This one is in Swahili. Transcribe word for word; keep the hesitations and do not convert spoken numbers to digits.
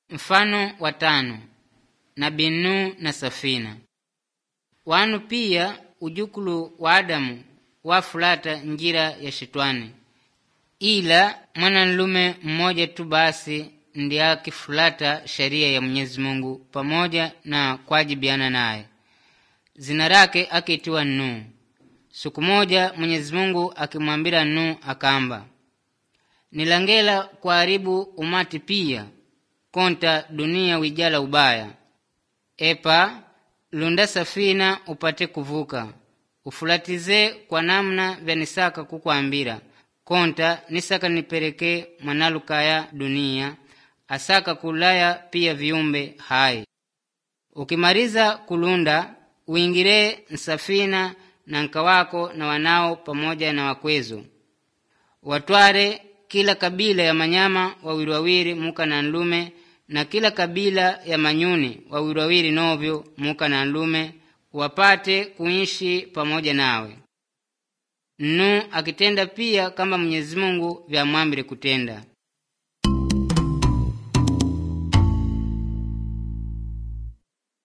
Mfano wa tano, Nabii Nuhu na safina. Wanu pia ujukulu wa Adamu wafulata njira ya shetani, ila mwananlume mmoja tu basi ndiye akifulata sheria ya Mwenyezi Mungu pamoja na kuajibiana naye. Zina lake akiitiwa Nuhu. Siku moja Mwenyezi Mungu akimwambia Nuhu akamba, nilangela kuharibu umati pia konta dunia wijala ubaya. Epa lunda safina upate kuvuka, ufulatize kwa namna vya nisaka kukuambira, konta nisaka nipeleke mwanalukaya dunia, asaka kulaya pia viumbe hai. Ukimaliza kulunda, uingire nsafina na nka wako na wanao pamoja na wakwezo. Watware kila kabila ya manyama wawili wawili muka na nlume, na kila kabila ya manyuni wawili wawili novyo muka na nlume, wapate kuishi pamoja nawe. Nuhu akitenda pia kama Mwenyezi Mungu vyamwambire kutenda.